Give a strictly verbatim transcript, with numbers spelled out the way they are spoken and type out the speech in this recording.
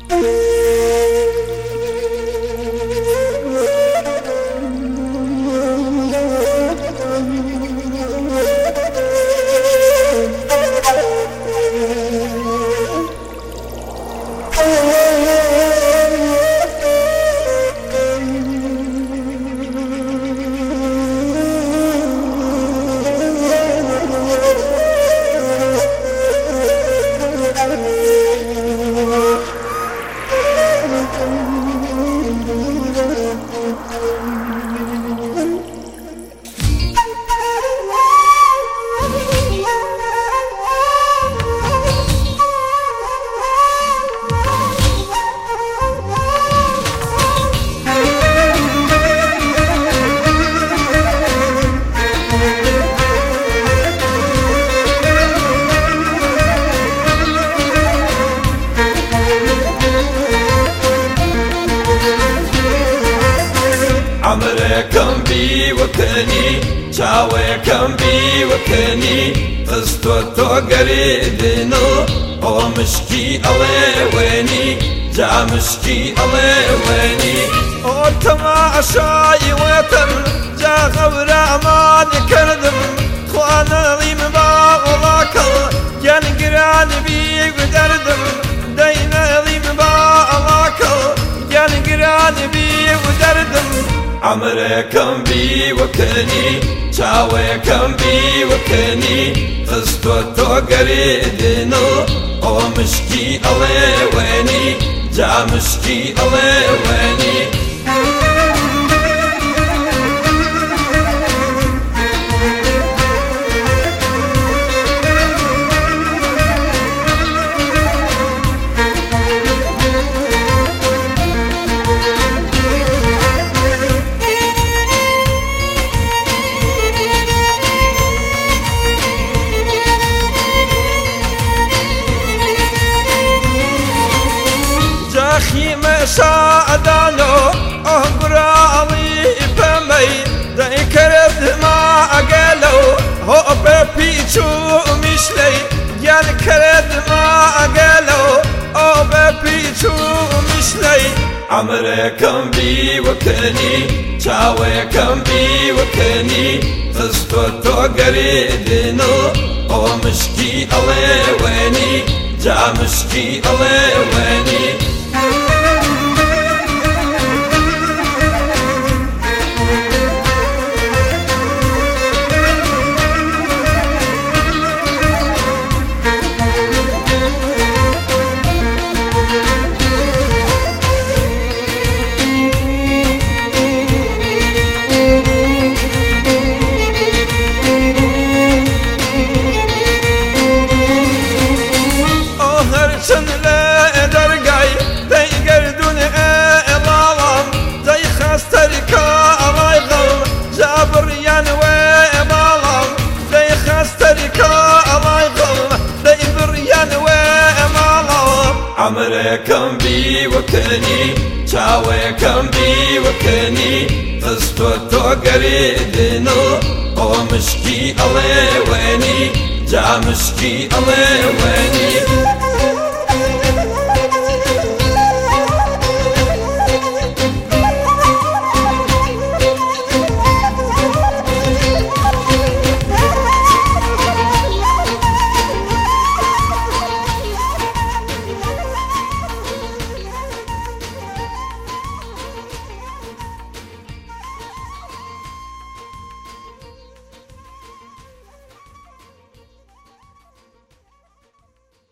عمركم بي وكني شاويكم بي وكني قصتو تو قريدنو او مشكي الله ويني جا مشكي الله ويني او تما اشاي ويتم جا غور امان كردم خوانا لي مباغلاك جان قران بي ودردم دينا لي مباغلاك جان قران بي ودردم عمركم بي وكني شاويكم بي وكني قصتو تو قريدنو او مشكي الله ويني جا مشكي الله ويني أخي ما ساعدانو أهبرالي بمي ذكرت ما أقلو هو ببيتو مشلي يذكرت ما أقلو هو ببيتو مشلي عمركم بي وكني شاويكم بي وكني قصتو تو قريدنو هو مشكي الله ويني جا مشكي الله ويني عمركم بي وكني شاويكم بي وكني قصتو تو قريدنو او مشكي الله ويني جا مشكي الله ويني